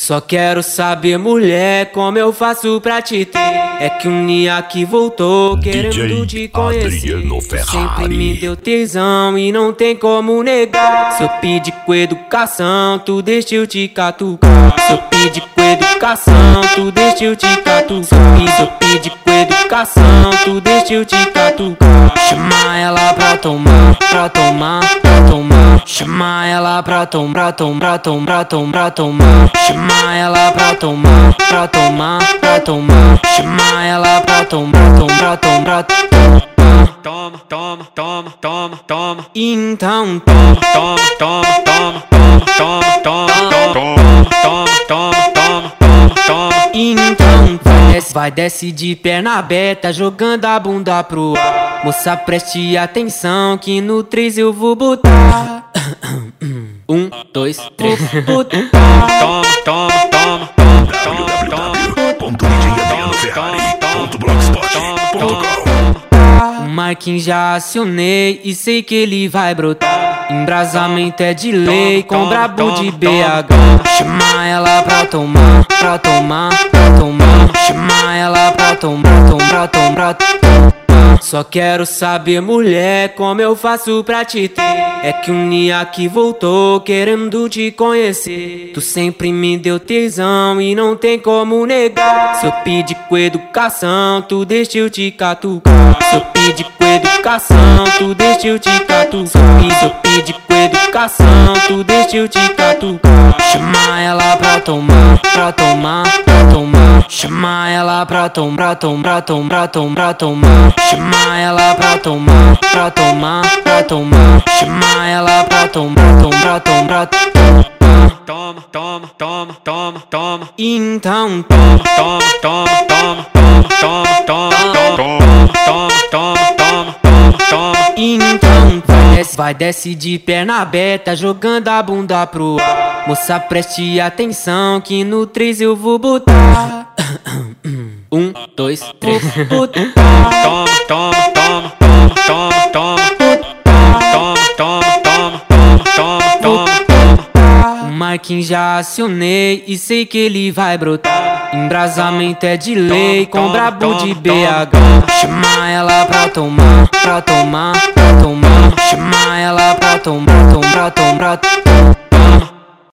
Só quero saber, mulher, como eu faço pra te ter. É que um dia que voltou querendo te conhecer. Sempre me deu tesão e não tem como negar. Se eu pedir com educação, tu deixa eu te catucar. Se eu pedir com educação, tu deixa eu te catucar. Se eu pedir com educação, tu deixa eu te catucar. Chama ela pra tomar, pra tomar, pra tomar. Chama ela pra tomar, tomar, tomar, tomar, tomar. Chama ela pra tomar, pra tomar, pra tomar. Chama ela pra tomar, tomar, tomar, tomar. Toma, toma, toma, toma, toma. Então toma, toma, toma, toma, toma, toma, toma, toma, toma, toma, toma, toma. Então vai desce de perna aberta, jogando a bunda pro ar. Moça, preste atenção que no 3 eu vou botar. 1, 2, 3. Toma, toma, toma, toma, toma, o Marquinhos já acionei e sei que ele vai brotar. Embrasamento é de lei com brabo de BH. Chama ela pra tomar, pra tomar, pra tomar. Chama ela pra tomar, tomar, tomar, tomar. Só quero saber, mulher, como eu faço pra te ter. É que um dia que voltou querendo te conhecer. Tu sempre me deu tesão e não tem como negar. Se eu pedir com educação, tu deixa eu te catucar. Se eu pedir com educação, tu deixa eu te catucar. Se eu pedir com educação, tu deixa eu te catucar. Chama ela pra tomar, pra tomar, pra tomar. Chama ela pra tomar, tomar, tomar, tomar, tomar. Chama ela pra tomar, pra tomar, pra tomar. Chama ela pra tomar, tomar, tomar, tomar. Toma, toma, toma, toma, toma. Então toma, toma, toma, toma, toma, toma, toma, toma, toma, toma, toma, toma. Então vai desce de perna aberta, jogando a bunda pro ar. Moça, preste atenção que no 3 eu vou botar. 1, 2, 3. Toma, toma, toma, toma, toma, toma, toma, toma, toma, toma. O Marquinhos já acionei e sei que ele vai brotar. Embrasamento é de lei com brabo de BH. Chama ela pra tomar, pra tomar, pra tomar. Chama ela pra tomar, tomar, tomar, tomar.